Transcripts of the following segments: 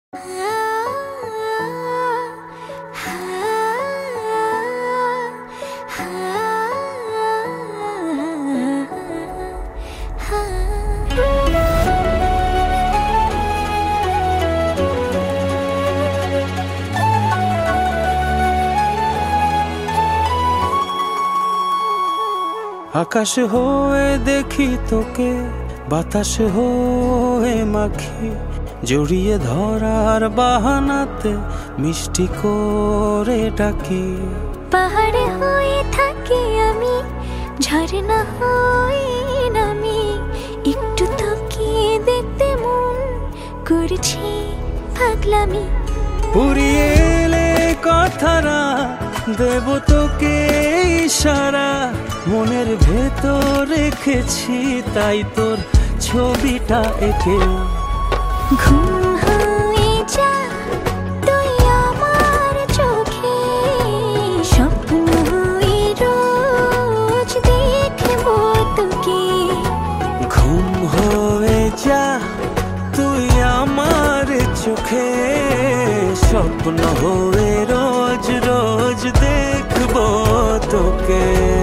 আকাশ হয়ে দেখি তোকে, বাতাস হয়ে মাখি, জড়িয়ে ধরার বাহানাতে মিষ্টি করে ডাকি। পাহাড়ে হয়ে থাকি আমি, ঝর্ণা হয়ে নামি, একটু তাকিয়ে দেখতে মন করছি পাগলামি। পুরিয়ে এলে কথারা দেব তোকে ইশারা, মনের ভেতর রেখেছি তাই তোর ছবিটা এঁকে। ঘুম হয়ে যা তুই আমার চোখে, স্বপ্ন হয়ে রোজ দেখবো তোকে। ঘুম হয়ে যা তুই আমার চোখে, স্বপ্ন হয়ে রোজ রোজ দেখবো তোকে।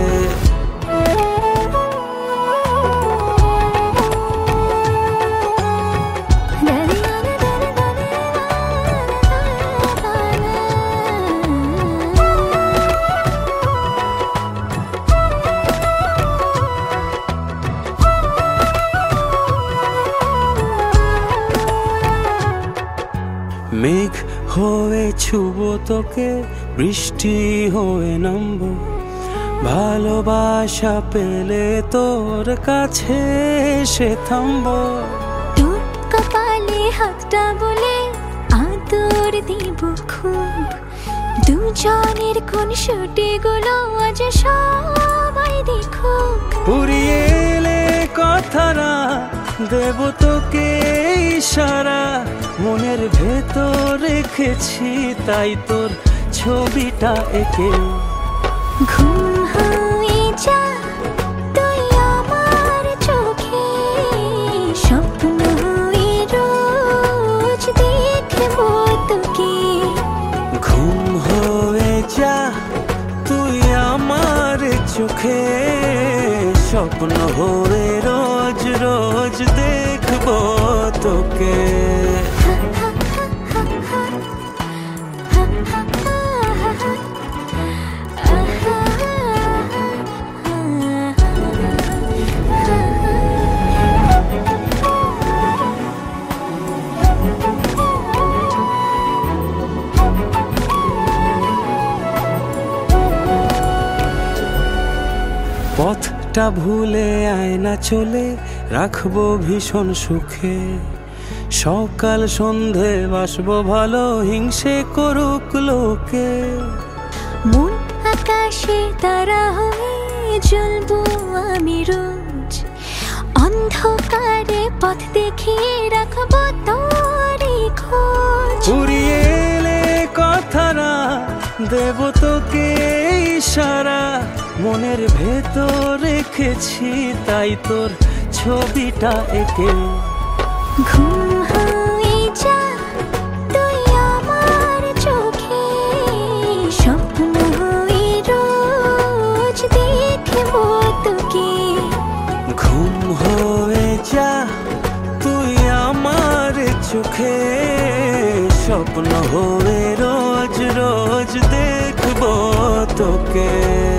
মেঘ হয়ে ছুব তোকে, বৃষ্টি হয়ে নামবো, ভালোবাসা পেলে তোর কাছে এসে থামবো। তোর কপালে হাতটা বলে আদর দিব খুব, দুজনের কোন শুটে গুলো আজ সবাই দেখুক। পুরিয়ে এলে কথারা দেব তোকে ইশারা, মনের ভেতর রেখেছি তাই তোর ছবিটা এঁকে। ঘুম হয়ে যা তুই আমার চোখে, স্বপ্ন হয়ে রোজ দেখবো তোকে। ঘুম হয়ে যা তুই আমার চোখে, স্বপ্ন হয়ে রোজ রোজ দেখবো তোকে। পথটা ভুলে আয় না চলে, রাখবো ভীষণ সুখে, সকাল সন্ধে বাসবো ভালো, হিংসে করুক লোকে। মন আকাশে তারা হয়ে জ্বলবো আমি রোজ, অন্ধকারে পথ দেখিয়ে রাখবো তোরই খোঁজ। পুরিয়ে এলে কথারা দেব তোকে ইশারা, মনের ভেতর রেখেছি তাই তোর ছবিটা এঁকে। ঘুম হয়ে যা তুই আমার চোখে, স্বপ্ন হয়ে রোজ দেখবো তোকে। ঘুম হয়ে যা তুই আমার চোখে, স্বপ্ন হয়ে রোজ রোজ দেখবো তোকে।